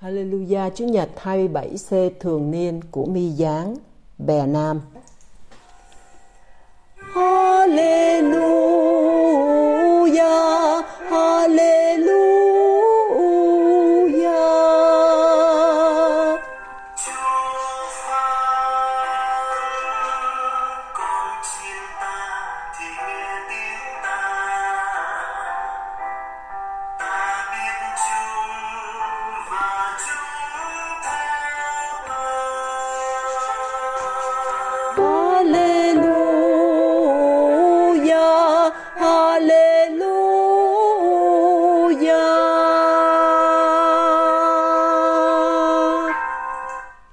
Hallelujah, Chủ nhật 27C thường niên của Mi Giáng, Bè Nam. Hallelujah, Hallelujah.